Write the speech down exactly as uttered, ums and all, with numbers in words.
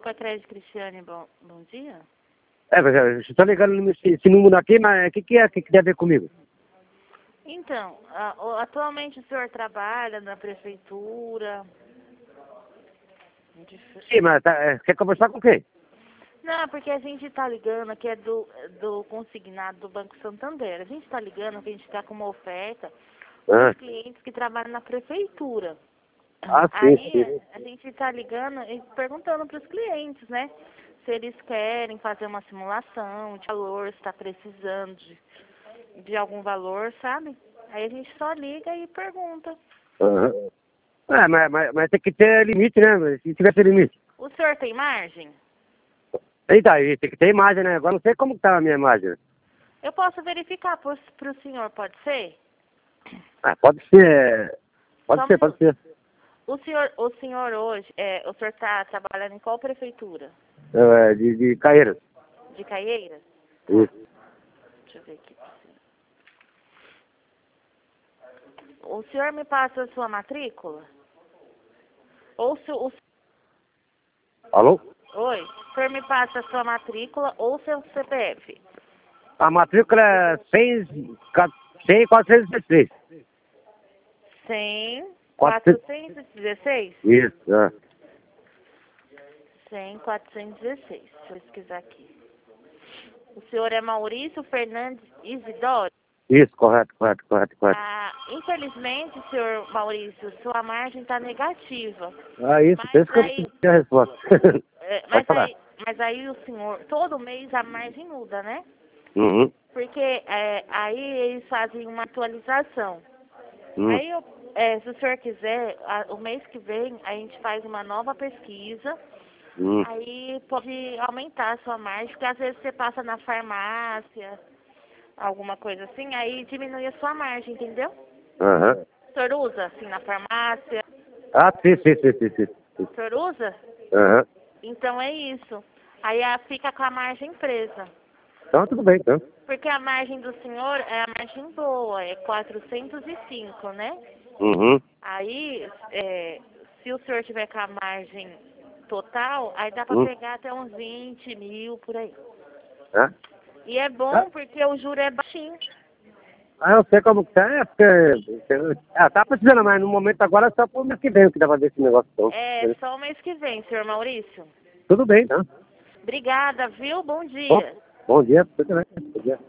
Copa Crédito Cristiane, bom, bom dia. É, mas eu estou ligando esse, esse número aqui, mas o que, que é que, que tem a ver comigo? Então, a, o, atualmente o senhor trabalha na prefeitura? Sim, mas tá, é, quer conversar com quem? Não, porque a gente está ligando, que é do, do consignado do Banco Santander. A gente está ligando porque a gente está com uma oferta para Ah, os clientes que trabalham na prefeitura. ah sim, Aí sim. a gente está ligando e perguntando para os clientes, né? Se eles querem fazer uma simulação de valor, se está precisando de, de algum valor, sabe? Aí a gente só liga e pergunta. Uhum. É, mas, mas, mas tem que ter limite, né? Se tivesse limite. O senhor tem margem? Eita, aí tem que ter imagem, né? Agora não sei como que tá a minha imagem. Eu posso verificar para o senhor, pode ser? Ah, pode ser. Pode Só um ser, pode ser. O senhor, o senhor hoje, é, o senhor está trabalhando em qual prefeitura? É, de, de Caeiras. De Caieiras? Tá. Isso. Deixa eu ver aqui. O senhor me passa a sua matrícula? Ou se o Alô? Oi, o senhor me passa a sua matrícula ou seu C P F? A matrícula é cem, quatrocentos e dezesseis. cem, quatrocentos. quatrocentos e dezesseis? Isso, é. cem, quatrocentos e dezesseis. Deixa eu pesquisar aqui. O senhor é Maurício Fernandes Isidoro? Isso, correto, correto, correto, correto. Ah, infelizmente, senhor Maurício, sua margem está negativa. Ah, isso, Mas pensa que eu aí, não tenho a resposta. é, Pode mas falar. aí, mas aí o senhor, todo mês a margem muda, né? Uhum. Porque é, aí eles fazem uma atualização. Uhum. Aí, eu, é, se o senhor quiser, a, o mês que vem a gente faz uma nova pesquisa. Uhum. Aí pode aumentar a sua margem, porque às vezes você passa na farmácia, alguma coisa assim, aí diminui a sua margem, entendeu? Aham. O senhor usa, assim, na farmácia? Ah, sim, sim, sim, sim, sim. sim. O senhor usa? Aham. Então é isso. Aí a, fica com a margem presa. Então, tudo bem, então. Porque a margem do senhor é a margem boa, é quatrocentos e cinco, né? Uhum. Aí, é, se o senhor tiver com a margem total, aí dá para Uhum. pegar até uns vinte mil por aí. Ah? E é Ah? bom porque o juro é baixinho. Ah, eu sei como que tá, é porque... Ah, tá precisando, mas no momento agora é só pro mês que vem que dá pra ver esse negócio todo. É só o mês que vem, senhor Maurício. Tudo bem, então. Obrigada, viu? Bom Bom, dia. bom dia, tudo bem. Bom dia.